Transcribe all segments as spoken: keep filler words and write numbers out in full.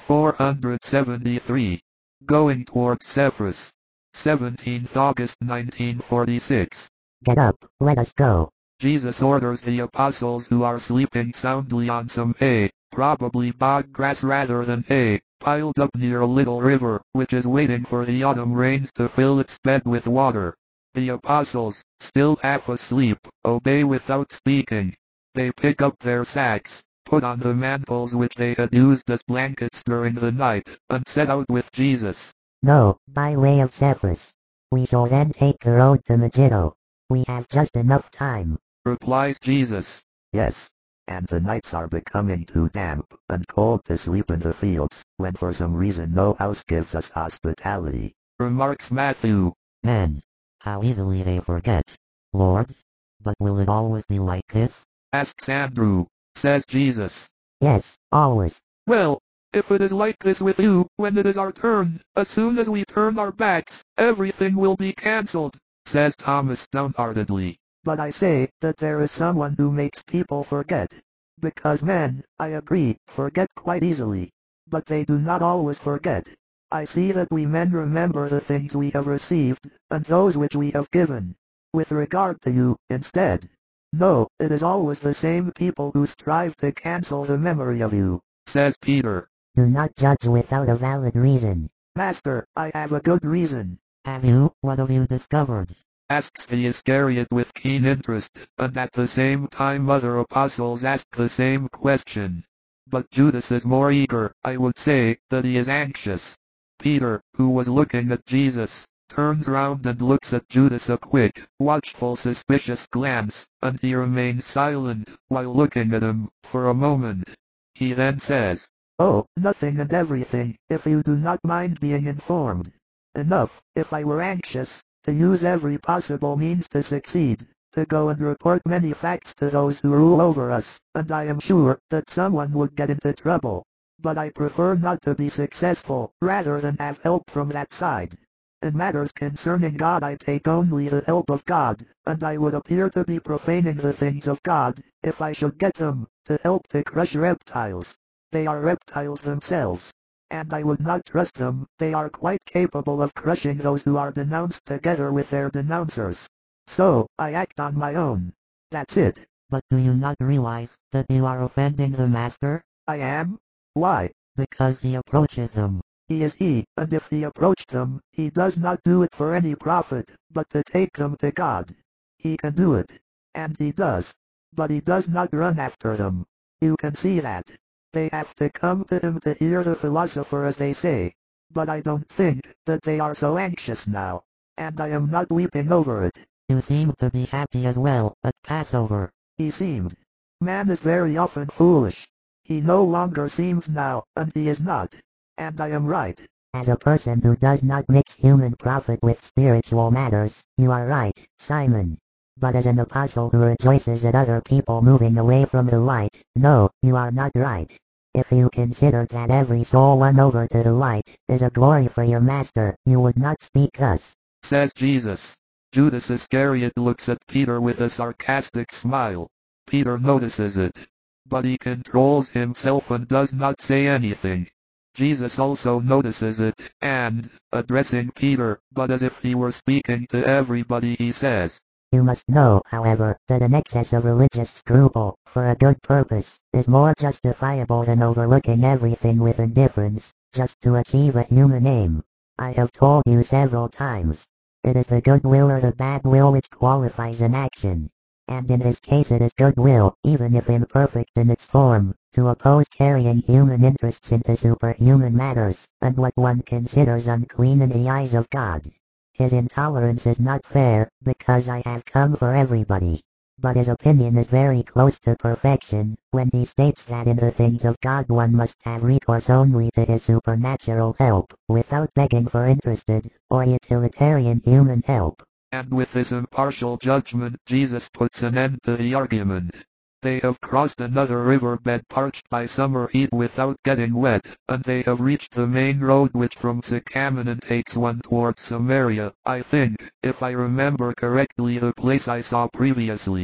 four hundred seventy-three. Going towards Cyprus. seventeenth August nineteen forty-six. Get up, let us go. Jesus orders the apostles who are sleeping soundly on some hay, probably bog grass rather than hay, piled up near a little river, which is waiting for the autumn rains to fill its bed with water. The apostles, still half asleep, obey without speaking. They pick up their sacks, put on the mantles which they had used as blankets during the night, and set out with Jesus. No, by way of Cyprus. We shall then take the road to Megiddo. We have just enough time, replies Jesus. Yes, and the nights are becoming too damp and cold to sleep in the fields, when for some reason no house gives us hospitality, remarks Matthew. Men, how easily they forget. Lord, but will it always be like this? Asks Andrew. Says Jesus. Yes, always. Well, if it is like this with you, when it is our turn, as soon as we turn our backs, everything will be cancelled, says Thomas downheartedly. But I say that there is someone who makes people forget. Because men, I agree, forget quite easily. But they do not always forget. I see that we men remember the things we have received, and those which we have given. With regard to you, instead. No, it is always the same people who strive to cancel the memory of you, says Peter. Do not judge without a valid reason. Master, I have a good reason. Have you? What have you discovered? Asks the Iscariot with keen interest, and at the same time other apostles ask the same question. But Judas is more eager. I would say that he is anxious. Peter, who was looking at Jesus, turns round and looks at Judas a quick, watchful, suspicious glance, and he remains silent, while looking at him, for a moment. He then says, Oh, nothing and everything, if you do not mind being informed. Enough, if I were anxious, to use every possible means to succeed, to go and report many facts to those who rule over us, and I am sure that someone would get into trouble. But I prefer not to be successful, rather than have help from that side. In matters concerning God I take only the help of God, and I would appear to be profaning the things of God, if I should get them, to help to crush reptiles. They are reptiles themselves. And I would not trust them. They are quite capable of crushing those who are denounced together with their denouncers. So, I act on my own. That's it. But do you not realize that you are offending the Master? I am? Why? Because he approaches them. He is he, and if he approached them, he does not do it for any profit, but to take them to God. He can do it. And he does. But he does not run after them. You can see that. They have to come to him to hear the philosopher, as they say. But I don't think that they are so anxious now. And I am not weeping over it. You seem to be happy as well, at Passover. He seemed. Man is very often foolish. He no longer seems now, and he is not. And I am right. As a person who does not mix human profit with spiritual matters, you are right, Simon. But as an apostle who rejoices at other people moving away from the light, no, you are not right. If you consider that every soul won over to the light is a glory for your Master, you would not speak thus, says Jesus. Judas Iscariot looks at Peter with a sarcastic smile. Peter notices it. But he controls himself and does not say anything. Jesus also notices it, and, addressing Peter, but as if he were speaking to everybody, he says, You must know, however, that an excess of religious scruple, for a good purpose, is more justifiable than overlooking everything with indifference, just to achieve a human aim. I have told you several times. It is the good will or the bad will which qualifies an action. And in this case it is good will, even if imperfect in its form, to oppose carrying human interests into superhuman matters, and what one considers unclean in the eyes of God. His intolerance is not fair, because I have come for everybody. But his opinion is very close to perfection, when he states that in the things of God one must have recourse only to his supernatural help, without begging for interested, or utilitarian human help. And with this impartial judgment Jesus puts an end to the argument. They have crossed another riverbed parched by summer heat without getting wet, and they have reached the main road which from Sycamnon takes one towards Samaria, I think, if I remember correctly, the place I saw previously.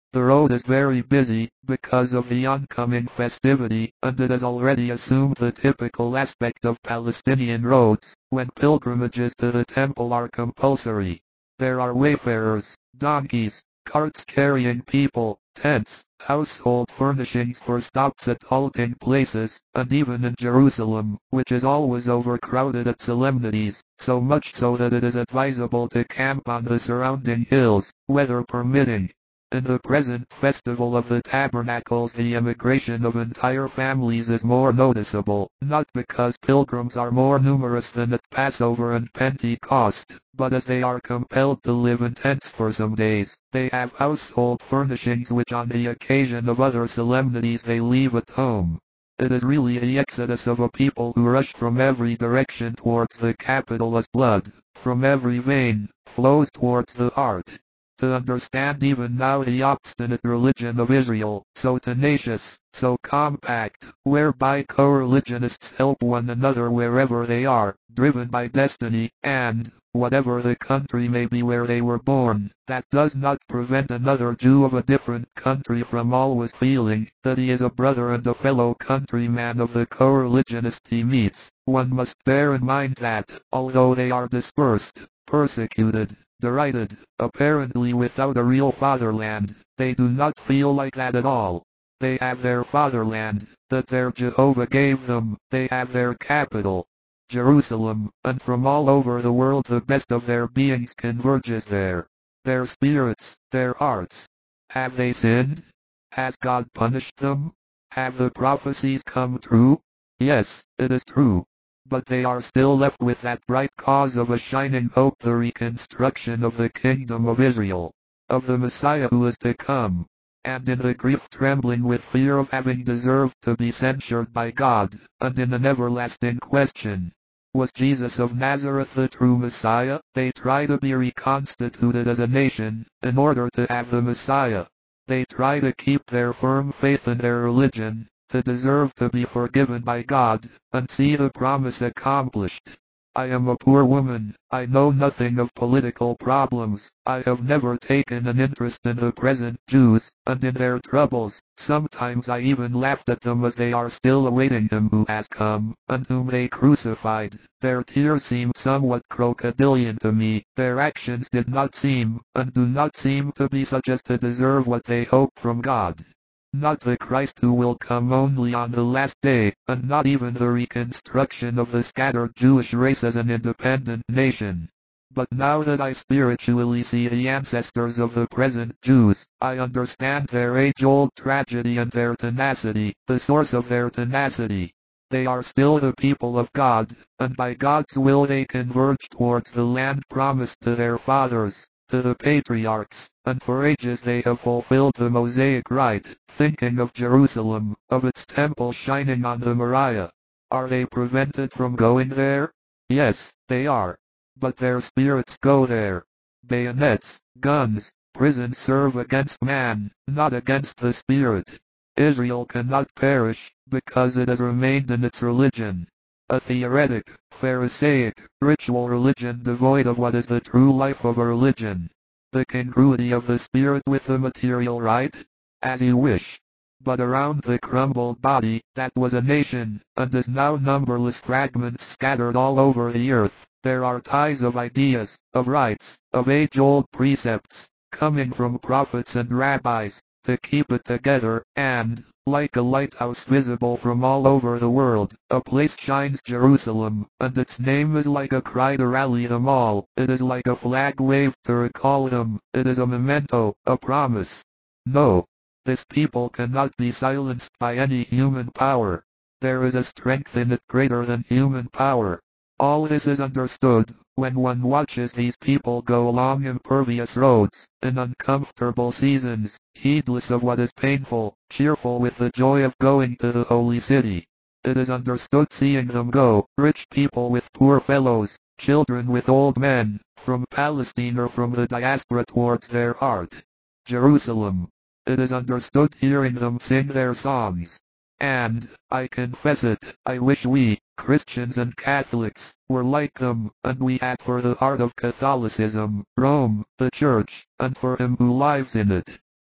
The road is very busy because of the oncoming festivity, and it has already assumed the typical aspect of Palestinian roads, when pilgrimages to the temple are compulsory. There are wayfarers, donkeys, carts carrying people, tents, household furnishings for stops at halting places, and even in Jerusalem, which is always overcrowded at solemnities, so much so that it is advisable to camp on the surrounding hills, weather permitting. In the present festival of the Tabernacles, the immigration of entire families is more noticeable, not because pilgrims are more numerous than at Passover and Pentecost, but as they are compelled to live in tents for some days, they have household furnishings which on the occasion of other solemnities they leave at home. It is really the exodus of a people who rush from every direction towards the capital as blood, from every vein, flows towards the heart. To understand even now the obstinate religion of Israel, so tenacious, so compact, whereby co-religionists help one another wherever they are, driven by destiny, and, whatever the country may be where they were born, that does not prevent another Jew of a different country from always feeling that he is a brother and a fellow countryman of the co-religionist he meets. One must bear in mind that, although they are dispersed, persecuted, derided, apparently without a real fatherland, they do not feel like that at all. They have their fatherland, that their Jehovah gave them. They have their capital, Jerusalem, and from all over the world the best of their beings converges there. Their spirits, their hearts. Have they sinned? Has God punished them? Have the prophecies come true? Yes, it is true. But they are still left with that bright cause of a shining hope, the reconstruction of the kingdom of Israel, of the Messiah who is to come. And in the grief trembling with fear of having deserved to be censured by God, and in an everlasting question, was Jesus of Nazareth the true Messiah? They try to be reconstituted as a nation, in order to have the Messiah. They try to keep their firm faith in their religion, to deserve to be forgiven by God, and see the promise accomplished. I am a poor woman. I know nothing of political problems. I have never taken an interest in the present Jews, and in their troubles. Sometimes I even laughed at them as they are still awaiting him who has come, and whom they crucified. Their tears seemed somewhat crocodilian to me. Their actions did not seem, and do not seem to be such as to deserve what they hope from God. Not the Christ who will come only on the last day, and not even the reconstruction of the scattered Jewish race as an independent nation. But now that I spiritually see the ancestors of the present Jews, I understand their age-old tragedy and their tenacity, the source of their tenacity. They are still the people of God, and by God's will they converge towards the land promised to their fathers, to the patriarchs, and for ages they have fulfilled the Mosaic rite, thinking of Jerusalem, of its temple shining on the Moriah. Are they prevented from going there? Yes, they are. But their spirits go there. Bayonets, guns, prisons serve against man, not against the spirit. Israel cannot perish, because it has remained in its religion. A theoretic, Pharisaic, ritual religion devoid of what is the true life of a religion. The congruity of the spirit with the material, right? As you wish. But around the crumbled body, that was a nation, and is now numberless fragments scattered all over the earth, there are ties of ideas, of rites, of age-old precepts, coming from prophets and rabbis, to keep it together, and, like a lighthouse visible from all over the world, a place shines Jerusalem, and its name is like a cry to rally them all. It is like a flag waved to recall them. It is a memento, a promise. No, this people cannot be silenced by any human power. There is a strength in it greater than human power. All this is understood when one watches these people go along impervious roads, in uncomfortable seasons, heedless of what is painful, cheerful with the joy of going to the holy city. It is understood seeing them go, rich people with poor fellows, children with old men, from Palestine or from the diaspora towards their heart, Jerusalem. It is understood hearing them sing their songs. And, I confess it, I wish we, Christians and Catholics, were like them, and we had for the heart of Catholicism, Rome, the Church, and for him who lives in it.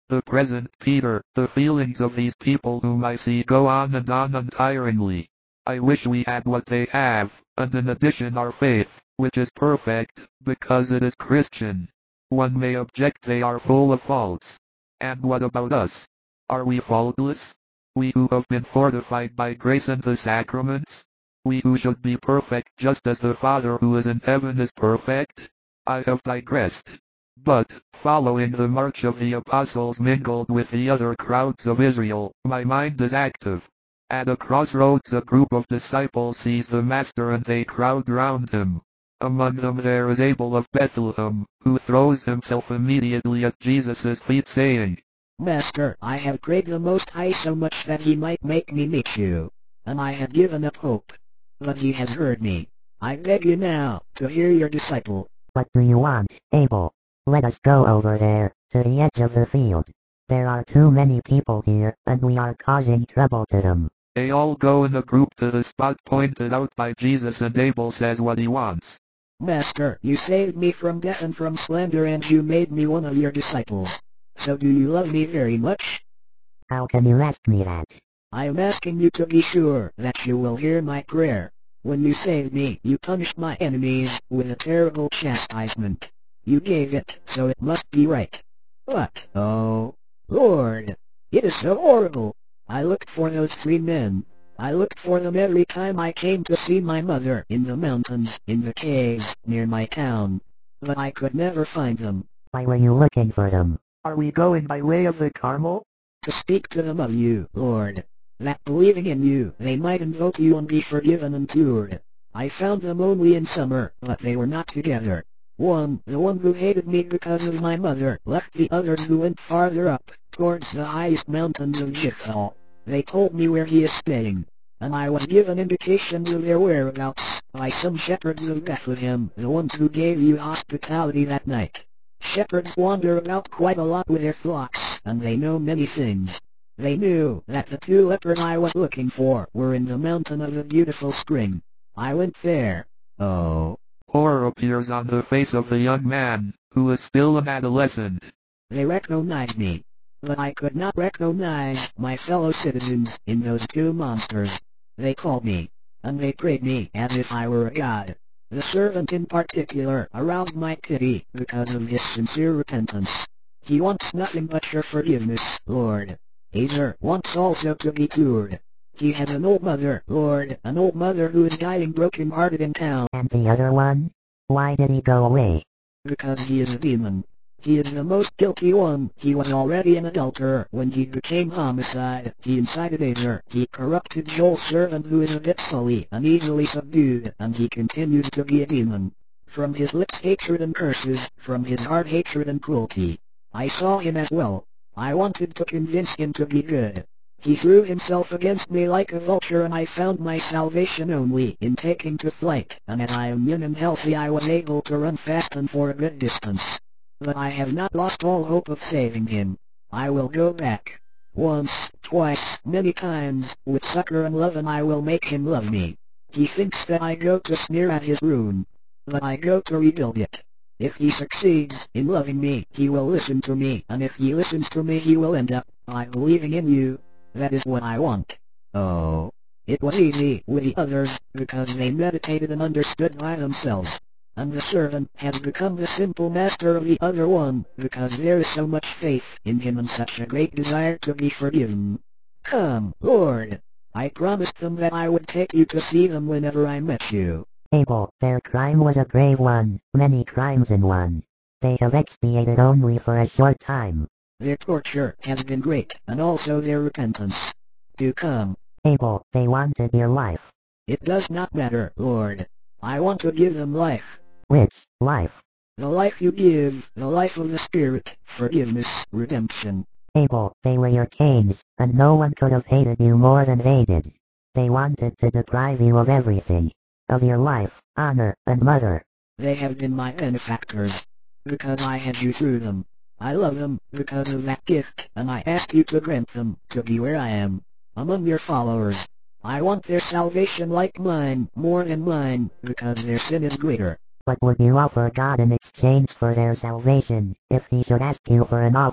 The present Peter, the feelings of these people whom I see go on and on untiringly. I wish we had what they have, and in addition our faith, which is perfect, because it is Christian. One may object they are full of faults. And what about us? Are we faultless? We who have been fortified by grace and the sacraments? We who should be perfect just as the Father who is in heaven is perfect? I have digressed. But, following the march of the apostles mingled with the other crowds of Israel, my mind is active. At a crossroads a group of disciples seize the Master and they crowd round him. Among them there is Abel of Bethlehem, who throws himself immediately at Jesus' feet saying, Master, I have prayed the Most High so much that he might make me meet you, and I had given up hope. But he has heard me. I beg you now, to hear your disciple. What do you want, Abel? Let us go over there, to the edge of the field. There are too many people here, and we are causing trouble to them. They all go in a group to the spot pointed out by Jesus and Abel says what he wants. Master, you saved me from death and from slander and you made me one of your disciples. So do you love me very much? How can you ask me that? I am asking you to be sure that you will hear my prayer. When you saved me, you punished my enemies with a terrible chastisement. You gave it, so it must be right. But, oh, Lord, it is so horrible. I looked for those three men. I looked for them every time I came to see my mother, in the mountains, in the caves, near my town. But I could never find them. Why were you looking for them? Are we going by way of the Carmel? To speak to them of you, Lord. That believing in you, they might invoke you and be forgiven and cured. I found them only in summer, but they were not together. One, the one who hated me because of my mother, left the others who went farther up, towards the highest mountains of Jithal. They told me where he is staying, and I was given indications of their whereabouts by some shepherds of Bethlehem, the ones who gave you hospitality that night. Shepherds wander about quite a lot with their flocks, and they know many things. They knew that the two lepers I was looking for were in the mountain of the beautiful spring. I went there. Oh. Horror appears on the face of the young man, who is still an adolescent. They recognized me. But I could not recognize my fellow citizens in those two monsters. They called me, and they prayed me as if I were a god. The servant in particular aroused my pity because of his sincere repentance. He wants nothing but your forgiveness, Lord. Azer wants also to be cured. He has an old mother, Lord, an old mother who is dying broken-hearted in town. And the other one? Why did he go away? Because he is a demon. He is the most guilty one. He was already an adulterer when he became homicide. He incited Azer. He corrupted Joel's servant who is a bit sully and easily subdued, and he continues to be a demon. From his lips hatred and curses, from his heart hatred and cruelty. I saw him as well. I wanted to convince him to be good. He threw himself against me like a vulture and I found my salvation only in taking to flight, and as I am young and healthy I was able to run fast and for a good distance. But I have not lost all hope of saving him. I will go back. Once, twice, many times, with succor and love, and I will make him love me. He thinks that I go to sneer at his ruin. But I go to rebuild it. If he succeeds in loving me, he will listen to me, and if he listens to me he will end up by believing in you. That is what I want. Oh. It was easy with the others, because they meditated and understood by themselves. And the servant has become the simple master of the other one, because there is so much faith in him and such a great desire to be forgiven. Come, Lord. I promised them that I would take you to see them whenever I met you. Abel, their crime was a grave one, many crimes in one. They have expiated only for a short time. Their torture has been great, and also their repentance. Do come. Abel, they wanted your life. It does not matter, Lord. I want to give them life. Which life? The life you give, the life of the Spirit, forgiveness, redemption. Abel, they were your Cains, and no one could have hated you more than they did. They wanted to deprive you of everything. Of your life, honor, and mother. They have been my benefactors. Because I had you through them. I love them because of that gift, and I ask you to grant them, to be where I am, among your followers. I want their salvation like mine, more than mine, because their sin is greater. What would you offer God in exchange for their salvation, if he should ask you for an offer?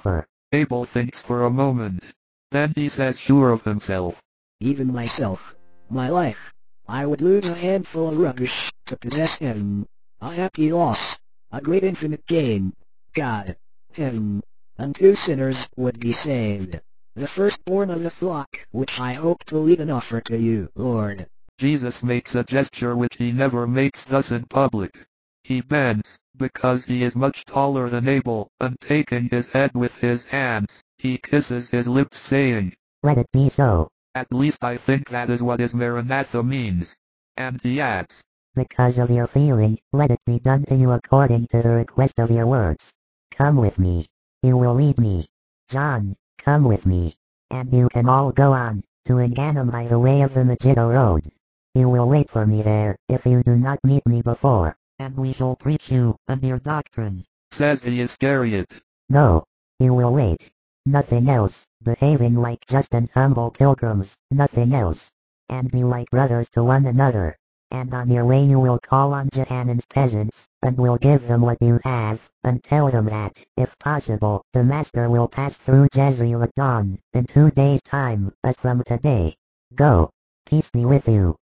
Abel thinks for a moment. Then he says, sure of himself, Even myself, my life, I would lose a handful of rubbish to possess heaven. A happy loss, a great infinite gain. God, heaven, and two sinners would be saved. The firstborn of the flock, which I hope to lead and offer to you, Lord. Jesus makes a gesture which he never makes thus in public. He bends, because he is much taller than Abel, and taking his head with his hands, he kisses his lips saying, Let it be so. At least I think that is what his Maranatha means. And he adds, Because of your feeling, let it be done to you according to the request of your words. Come with me. You will lead me. John, come with me. And you can all go on, to Enganim by the way of the Megiddo road. You will wait for me there, if you do not meet me before. And we shall preach you, and your doctrine. says the Iscariot. No. You will wait. Nothing else, behaving like just and humble pilgrims, nothing else. And be like brothers to one another. And on your way you will call on Johannan's peasants, and will give them what you have, and tell them that, if possible, the Master will pass through Jezreel at dawn, in two days' time, as from today. Go. Peace be with you.